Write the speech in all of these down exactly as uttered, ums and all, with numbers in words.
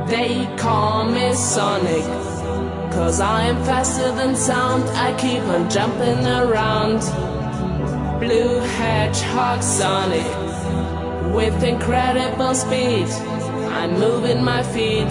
They call me Sonic, cause I am faster than sound. I keep on jumping around. Blue Hedgehog Sonic, with incredible speed, I'm moving my feet.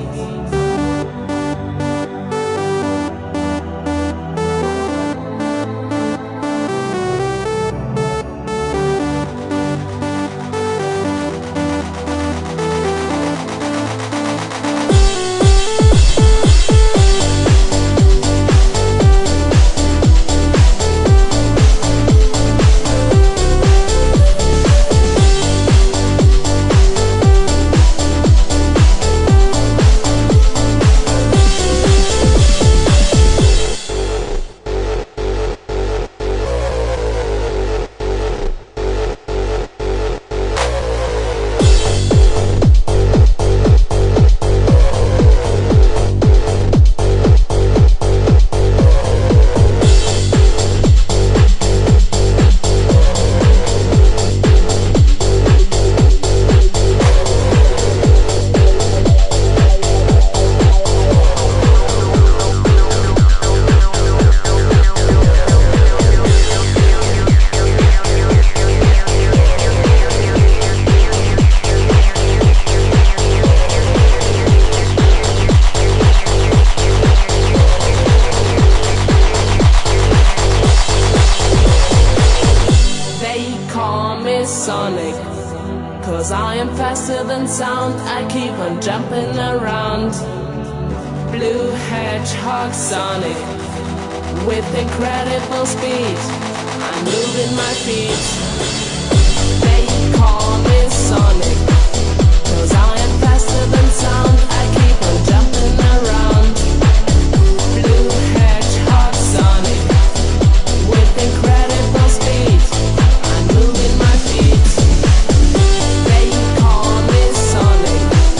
Sonic, cause I am faster than sound. I keep on jumping around. Blue Hedgehog Sonic, with incredible speed, I'm moving my feet. They call me Sonic, cause I am faster than sound. I keep on jumping around. Blue Hedgehog Sonic, with incredible speed, I'm moving my feet. They call me Sonic.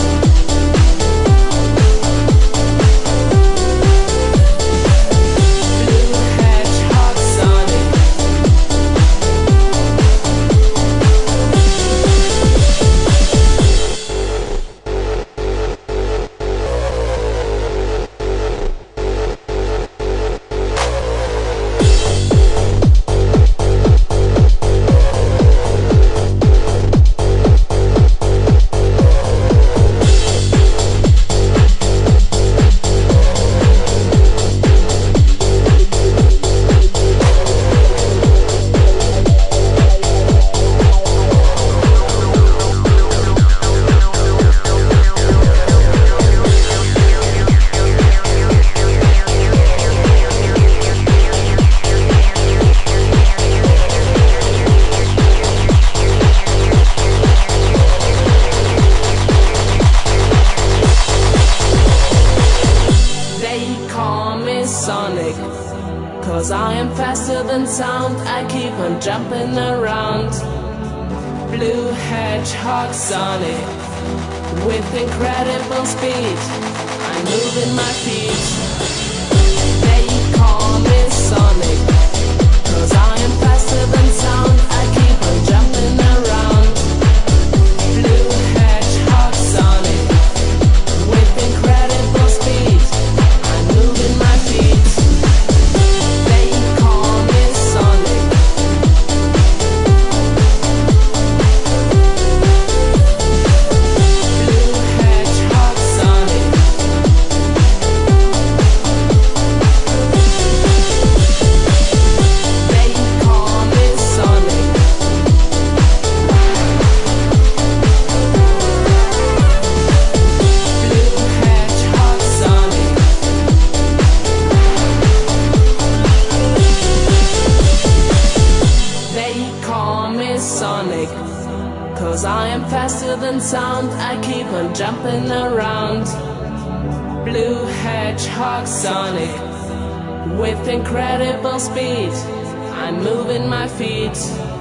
Blue Hedgehog Sonic. Sonic, cause I am faster than sound. I keep on jumping around. Blue Hedgehog Sonic, with incredible speed, I'm moving my feet. They call me Sonic, cause I am faster than sound. I keep on jumping around. Blue Hedgehog Sonic, with incredible speed, I'm moving my feet. They call me Sonic. Blue Hedgehog Sonic. They call me Sonic. Blue Hedgehog Sonic. They call me Sonic, cause I am faster than sound. I keep on jumping around. Blue Hedgehog Sonic, with incredible speed, I'm moving my feet.